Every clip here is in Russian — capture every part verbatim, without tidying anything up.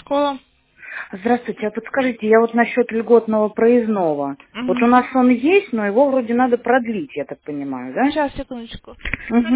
Школа. Здравствуйте, а подскажите, я вот насчет льготного проездного. Вот Угу. у нас он есть, но его вроде надо продлить, я так понимаю, да? Сейчас, секундочку. Угу.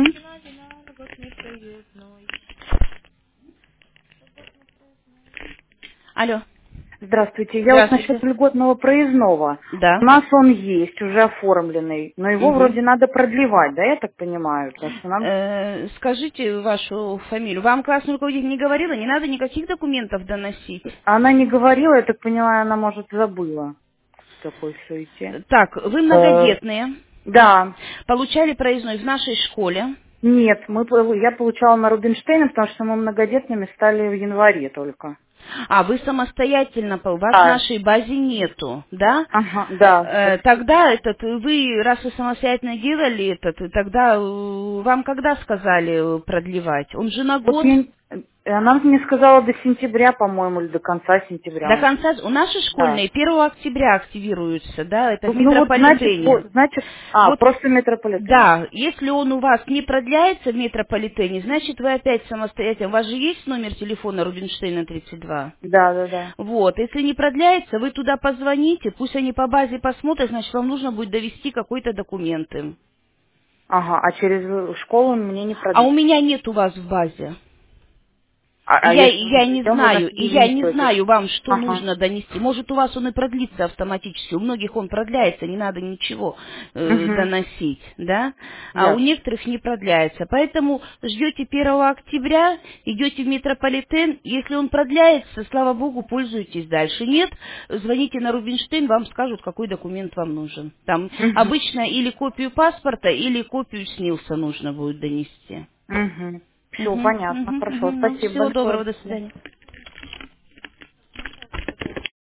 Алло. Здравствуйте, я вот насчет Здравствуйте. льготного проездного. Да. У нас он есть, уже оформленный, но его Угу. вроде надо продлевать, да, я так понимаю, потому что нам... Э, скажите вашу фамилию. Вам классный руководитель не говорила, не надо никаких документов доносить? Она не говорила, я так понимаю, она, может, забыла в такой суете. Так, вы Э, многодетные, да, получали проездной в нашей школе. нет, мы, по- я получала на Рубинштейна, потому что мы многодетными стали в январе только. А, вы самостоятельно, по- вас в Да, нашей базе нету, да? ага, да, Э, Тогда этот, вы, раз вы самостоятельно делали этот, и тогда э, вам когда сказали э, продлевать? Он же на вот год. я, она мне сказала до сентября, по-моему, или до конца сентября До он. конца, у наши Да. школьные первого октября активируются, да, это в Ну вот, значит, метрополитене. вот, значит, а, Вот, просто метрополитен. да, если он у вас не продляется в метрополитене, значит вы опять самостоятельно. У вас же есть номер телефона Рубинштейна тридцать два? Да, да, да. Вот, если не продляется, вы туда позвоните, пусть они по базе посмотрят, значит вам нужно будет довести какой-то документ им. Ага, а через школу мне не А у продлить. меня нет у вас в базе. А, И а Я, если и мы я не придем, вы нас знаю, и я не не против? знаю вам, что Ага. нужно донести. Может, у вас он и продлится автоматически. У многих он продляется, не надо ничего э, Угу. доносить, да? А у Ясно. некоторых не продляется. Поэтому ждете первого октября, идете в метрополитен. Если он продляется, слава богу, пользуйтесь дальше. Нет, звоните на Рубинштейн, вам скажут, какой документ вам нужен. Там Угу. обычно или копию паспорта, или копию снилса нужно будет донести. Угу. Все Угу, понятно. угу, Хорошо. угу. Ну, Спасибо всего большое. доброго, До до свидания. свидания.